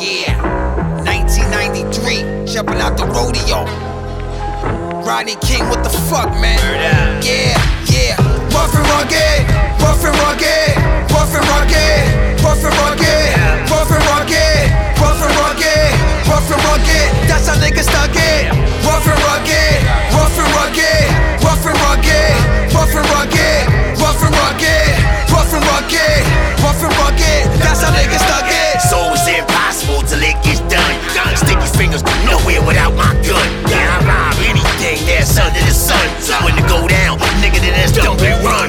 Yeah, 1993, jumping out the rodeo. Rodney King, what the fuck, man? Yeah, yeah. Rough and rugged, rough and rugged, rough and rugged, rough and rugged, rough and rugged, rough and rugged, rough and rugged. That's how niggas stuck it. Rough and rugged, rough and rugged, rough and rugged, rough and rugged, rough and rugged, rough and rugged, rough and rugged. That's how niggas stuck it. So it's impossible till it gets done. Sticky fingers go nowhere without my gun. Yeah, I rob anything that's under the sun. When it go down, nigga, then that's dump and run.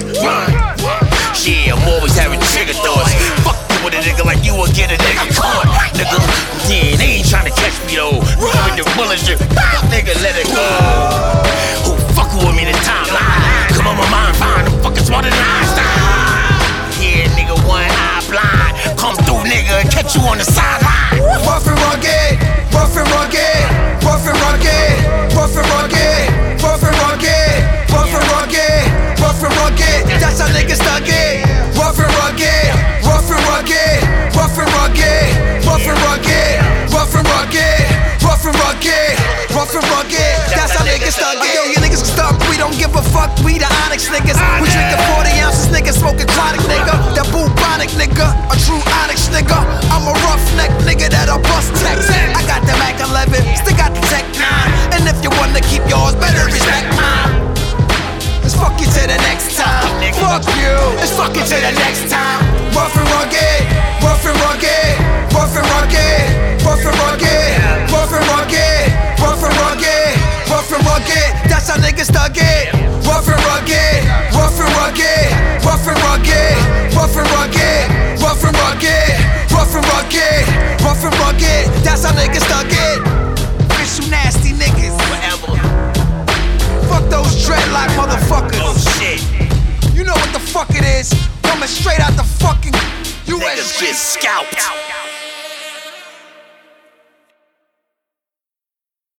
Yeah, I'm always having trigger thoughts. Fuck you with a nigga like you will get a nigga caught. Nigga, yeah, they ain't trying to catch me though. With the bullets, nigga, let it go. Who fuckin' with me the timeline? Come on, my mind fine, I'm fucking smarter than Einstein. Yeah, nigga, one eye blind. Come through, nigga, and catch you on the sideline. Rough and rugged, rough and rugged, rough and rugged, rough and rugged, rough and rugged, rough and rugged, rough and rugged. That's how niggas stuck it. Rough and rugged, rough and rugged, rough and rugged, rough and rugged, rough and rugged, rough and rugged, rough and rugged. That's how niggas stuck it. Yo, you niggas can stop. We don't give a fuck. We the Onyx niggas. We drinking 40 ounces, niggas smoking chronic, nigga. That bubonic nigga, a true Onyx nigga. I'm a roughneck nigga that'll bust text. I got the Mac 11, still got the Tech 9. And if you wanna keep yours, better respect mine. Let's fuck you to the next time. Fuck you. Let's fuck you to the next time. Rough and rugged, rough and rugged, rough and rugged, rough and rugged, rough and rugged, rough and rugged, rough and rugged. That's how niggas stuck it. Rough and rugged, rough and rugged, rough and rugged, rough and rugged, rough and rugged, rough and rugged, rough and rugged. That's how niggas stuck it. Bitch, you nasty niggas. Forever. Fuck those dreadlock motherfuckers. Oh shit. You know what the fuck it is. Coming straight out the fucking US. Niggas get scalped.